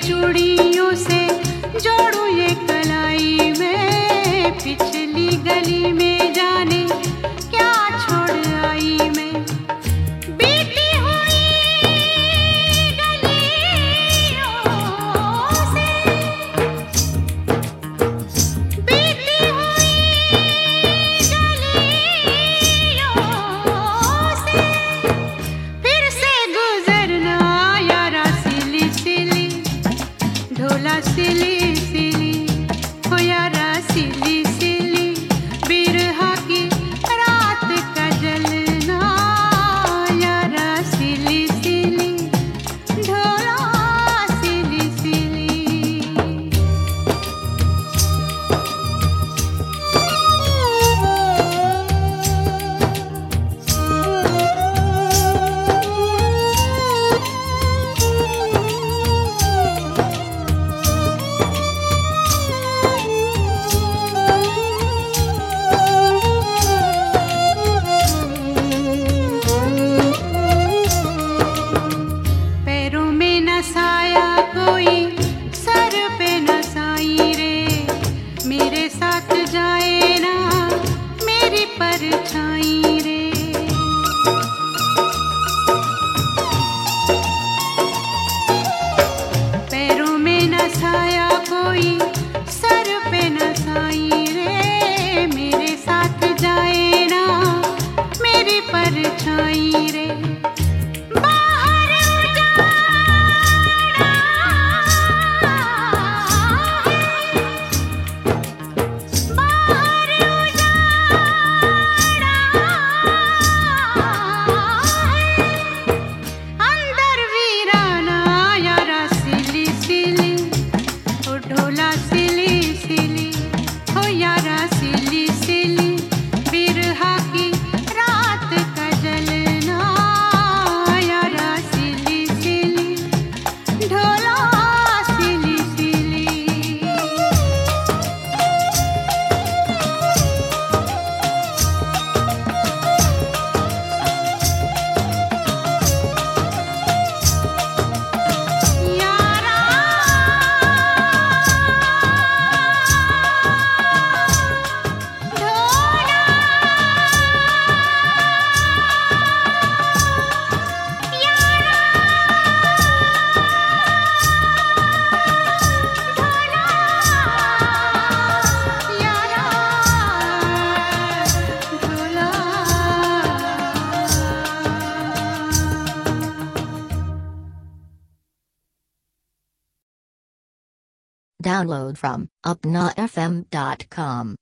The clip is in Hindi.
चूड़ियों से जोड़ू ये कलाई में, पिछली गली में जाने क्या छोड़ आई मैं। बीती हुई गलियों से, बीती हुई गलियों से फिर से गुजरना यारा सिली सिली, ढोला सिली सिली, हो यारा सिली सिली, बिरहा की रात का जलना यारा सिली सिली, ढोला सिली सिली। पैरों में न साया कोई, सर पे न साई रे, मेरे साथ जाए ना मेरी परछाई रे। पैरों में न साया कोई, सर पे न साई रे, मेरे साथ जाए ना मेरी परछाई रे। बाहर उजाड़ा है, बाहर उजाड़ा है, अंदर वीराना यारा सिली सिली, ओ ढोला सिली सिली, हो यारा सिली सिली, बिरहा की रात का जलना यारा सिली सिली, ढोला सिली सिली। यारा ढोला, यारा ढोला, यारा ढोला। Download from upnafm.com.